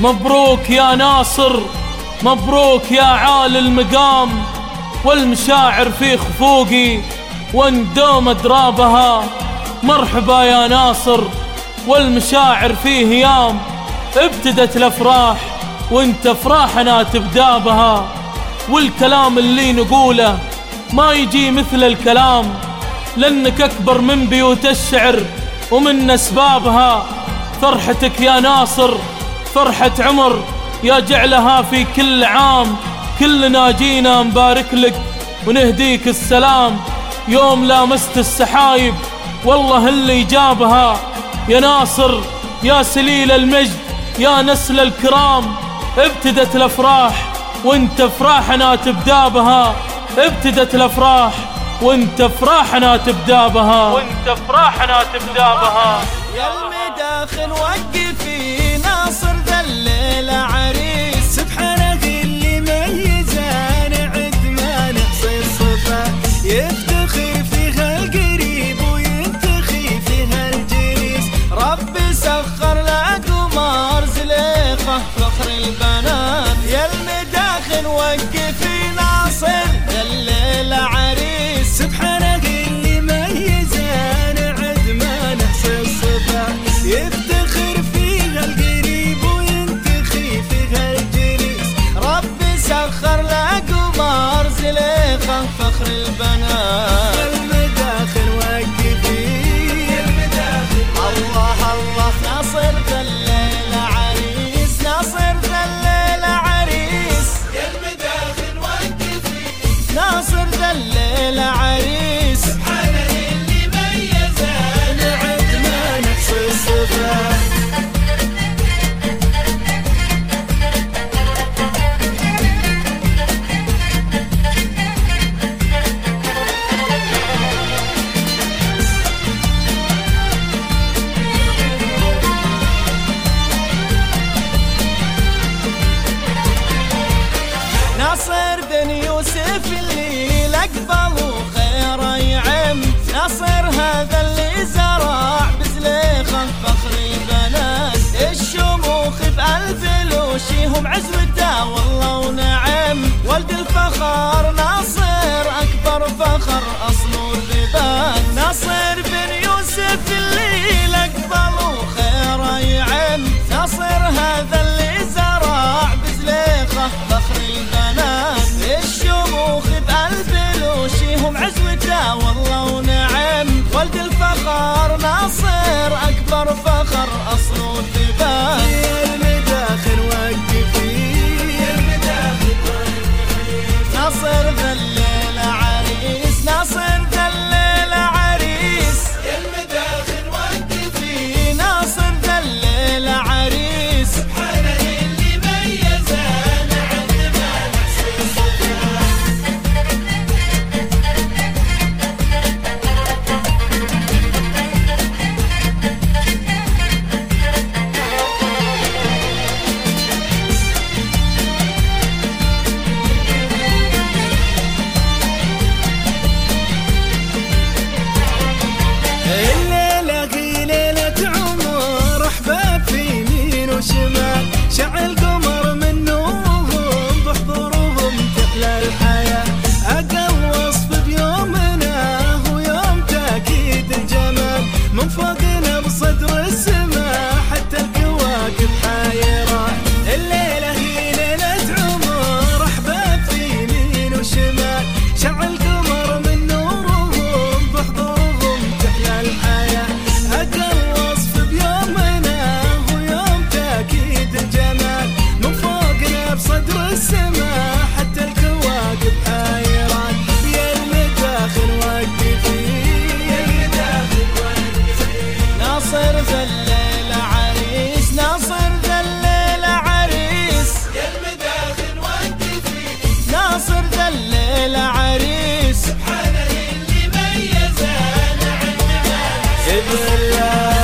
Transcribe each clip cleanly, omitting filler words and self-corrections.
مبروك يا ناصر، مبروك يا عالي المقام، والمشاعر في خفوقي واندوم درابها. مرحبا يا ناصر والمشاعر في هيام، ابتدت الافراح وانت افراحنا تبدا بها. والكلام اللي نقوله ما يجي مثل الكلام، لانك اكبر من بيوت الشعر ومن اسبابها. فرحتك يا ناصر فرحة عمر يا جعلها في كل عام، كلنا جينا نبارك لك ونهديك السلام. يوم لامست السحايب والله اللي جابها، يا ناصر يا سليل المجد يا نسل الكرام. ابتدت الافراح وانت افراحنا تبدا بها، ابتدت الافراح وانت افراحنا تبدا بها، وانت افراحنا تبدا بها. يا المداخل وقفي ناصر ذا الليلة عريس، سبحانه اللي ميزان عد ما نحصي الصفا، يفتخر فيها القريب وينتخي فيها الجليس. ربي سخر له قمر زليخة فخر البنات. يا المداخل وقفي ناصر ذا الليلة عريس، سبحانه اللي ميزان عد ما نحصي الصفا، يفتخر فيها القريب وينتخي فيها الجليس. ربي سخر له قمر زليخة فخر البنات. يا المداخل وقفي، الله الله ناصر ذا الليلة عريس، ناصر ذا الليلة عريس. يا المداخل وقفي ناصر ذا الليلة عريس، سبحانه اللي ميزان عد ما نحصي الصفا. ناصر بن يوسف اللي لقبه خير يعم، ناصر هذا اللي زرع بزليخة فخر البنات. الشموخ بألفلوشي هم عزوته والله ونعم، ولد الفخر ناصر أكبر فخر أصله الذبات. ناصر بن يوسف اللي لقبه خير يعم، ناصر هذا اللي زرع بزليخة فخر البنات. الشموخ بألفلوشي هم عزوته والله ونعم، ولد الفخر ناصر أكبر فخر أصله الذبات. يا المداخل وقفي، ناصر ذا الليلة عريس، ناصر ذا الليلة عريس. يا المداخل وقفي ناصر ذا الليلة عريس، سبحانه اللي ميزان عد ما نحصي الصفا. الليلة هي ليلة عمر، أحباب في يمين وشمال، شعل قمر من نورهم بحضورهم تحلى الحياة. أقل وصف بيومنا هو يوم تأكيد الجمال، من فوقنا بصدر السماء حتى الكواكب حيرة. الليلة هي ليلة عمر، أحباب في يمين وشمال، شعل قمر من نورهم بحضورهم تحلى الحياة. أقل وصف بيومنا هو يوم تأكيد الجمال، من فوقنا بصدر السماء حتى الكواكب حيران. يا المداخل وقفي، ناصر ذا الليلة عريس، ناصر ذا الليلة عريس. يا المداخل وقفي ناصر ذا الليلة عريس، سبحانه اللي ميزان عد ما نحصي الصفا.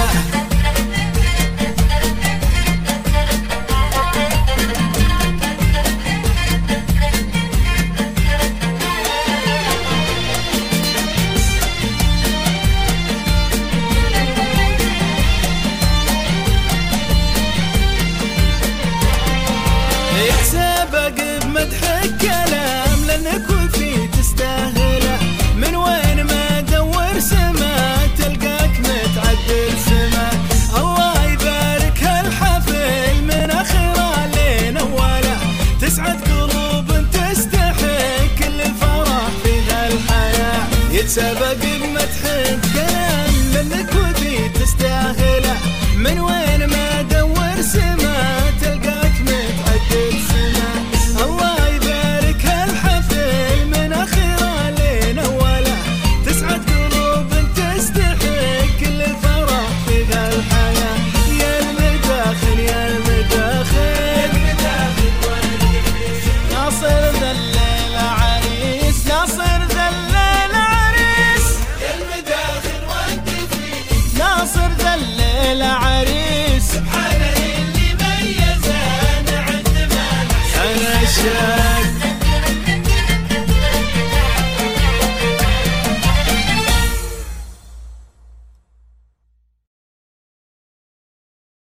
يتسابق بمدحك كلام لانك وفي تستاهله، من وين ما دور سما تلقاك متعدل سما. الله يبارك هالحفل من اخره لين اوله، تسعد قلوب تستحق كل الفرح في هالحياه. يتسابق بمدحك كلام لانك وفي تستاهله، من وين ما دور سما تلقاك متعدل سما. الله يبارك هالحفل من اخره لين اوله، تسعد قلوب تستحق كل الفرح في هالحياه. يا المداخل يا المداخل ناصر ذا الليلة عريس، ناصر ذا الليلة عريس. يا المداخل وانت فيه ناصر ذا الليلة عريس. سبحانه اللي ميزنا عند ما نحس.